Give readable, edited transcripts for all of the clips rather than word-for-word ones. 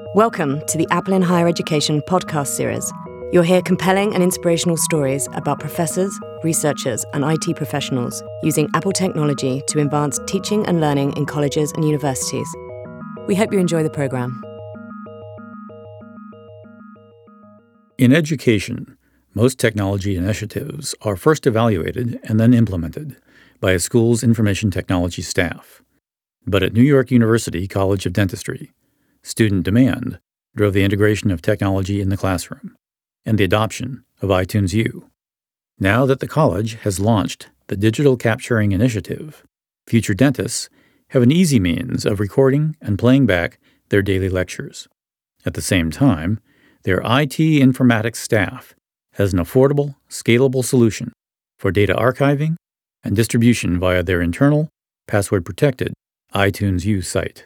Welcome to the Apple in Higher Education podcast series. You'll hear compelling and inspirational stories about professors, researchers, and IT professionals using Apple technology to advance teaching and learning in colleges and universities. We hope you enjoy the program. In education, most technology initiatives are first evaluated and then implemented by a school's information technology staff. But at New York University College of Dentistry, student demand drove the integration of technology in the classroom and the adoption of iTunes U. Now that the college has launched the Digital Capturing Initiative, future dentists have an easy means of recording and playing back their daily lectures. At the same time, their IT informatics staff has an affordable, scalable solution for data archiving and distribution via their internal, password-protected iTunes U site.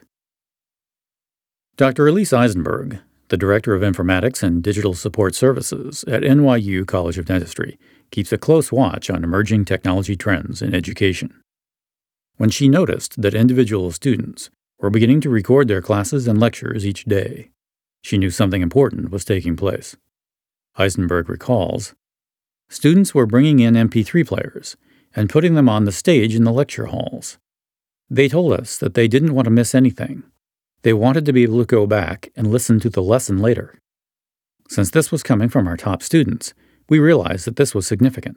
Dr. Elise Eisenberg, the Director of Informatics and Digital Support Services at NYU College of Dentistry, keeps a close watch on emerging technology trends in education. When she noticed that individual students were beginning to record their classes and lectures each day, she knew something important was taking place. Eisenberg recalls, students were bringing in MP3 players and putting them on the stage in the lecture halls. They told us that they didn't want to miss anything. They wanted to be able to go back and listen to the lesson later. Since this was coming from our top students, we realized that this was significant.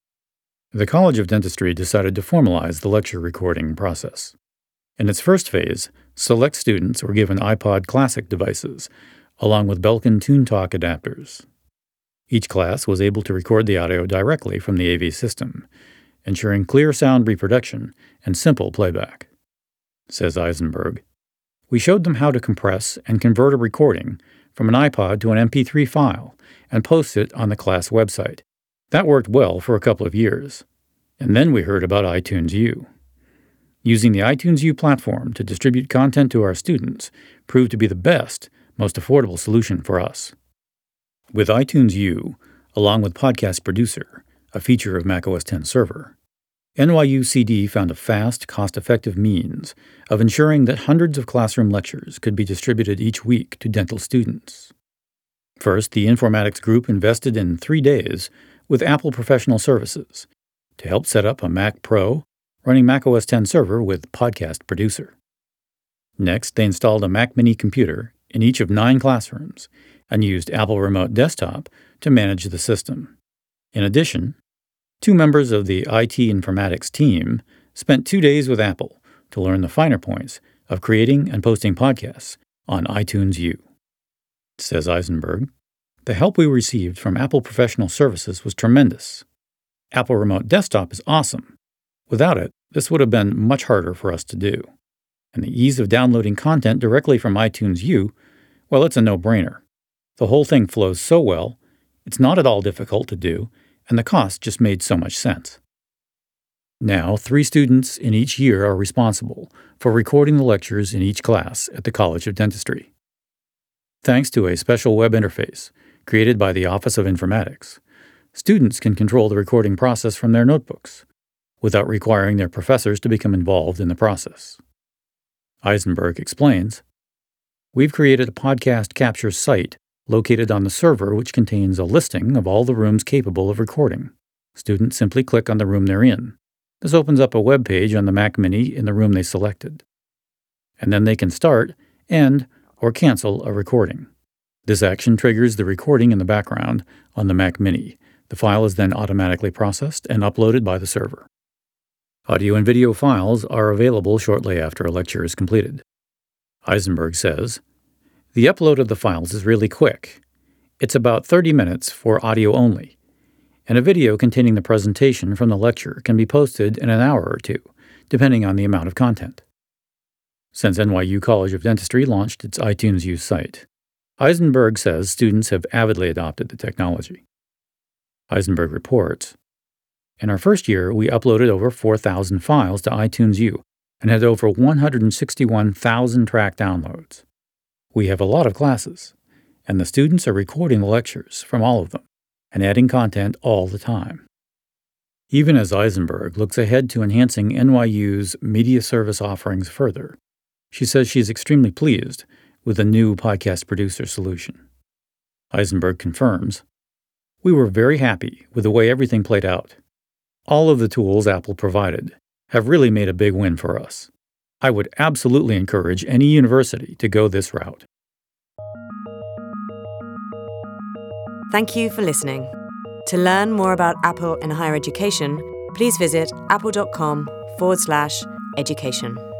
The College of Dentistry decided to formalize the lecture recording process. In its first phase, select students were given iPod Classic devices, along with Belkin TuneTalk adapters. Each class was able to record the audio directly from the AV system, ensuring clear sound reproduction and simple playback. Says Eisenberg, we showed them how to compress and convert a recording from an iPod to an MP3 file and post it on the class website. That worked well for a couple of years. And then we heard about iTunes U. Using the iTunes U platform to distribute content to our students proved to be the best, most affordable solution for us. With iTunes U, along with Podcast Producer, a feature of macOS X Server, NYU CD found a fast, cost-effective means of ensuring that hundreds of classroom lectures could be distributed each week to dental students. First, the informatics group invested in 3 days with Apple Professional Services to help set up a Mac Pro running macOS X Server with Podcast Producer. Next, they installed a Mac Mini computer in each of 9 classrooms and used Apple Remote Desktop to manage the system. In addition, 2 members of the IT informatics team spent 2 days with Apple to learn the finer points of creating and posting podcasts on iTunes U. Says Eisenberg, the help we received from Apple Professional Services was tremendous. Apple Remote Desktop is awesome. Without it, this would have been much harder for us to do. And the ease of downloading content directly from iTunes U, well, it's a no-brainer. The whole thing flows so well, it's not at all difficult to do, and the cost just made so much sense. Now, 3 students in each year are responsible for recording the lectures in each class at the College of Dentistry. Thanks to a special web interface created by the Office of Informatics, students can control the recording process from their notebooks without requiring their professors to become involved in the process. Eisenberg explains, we've created a podcast capture site located on the server which contains a listing of all the rooms capable of recording. Students simply click on the room they're in. This opens up a web page on the Mac Mini in the room they selected. And then they can start, end, or cancel a recording. This action triggers the recording in the background on the Mac Mini. The file is then automatically processed and uploaded by the server. Audio and video files are available shortly after a lecture is completed. Eisenberg says, the upload of the files is really quick. It's about 30 minutes for audio only, and a video containing the presentation from the lecture can be posted in an hour or 2, depending on the amount of content. Since NYU College of Dentistry launched its iTunes U site, Eisenberg says students have avidly adopted the technology. Eisenberg reports, in our first year, we uploaded over 4,000 files to iTunes U and had over 161,000 track downloads. We have a lot of classes, and the students are recording the lectures from all of them and adding content all the time. Even as Eisenberg looks ahead to enhancing NYU's media service offerings further, she says she's extremely pleased with a new podcast producer solution. Eisenberg confirms, "We were very happy with the way everything played out. All of the tools Apple provided have really made a big win for us. I would absolutely encourage any university to go this route." Thank you for listening. To learn more about Apple in higher education, please visit apple.com/education.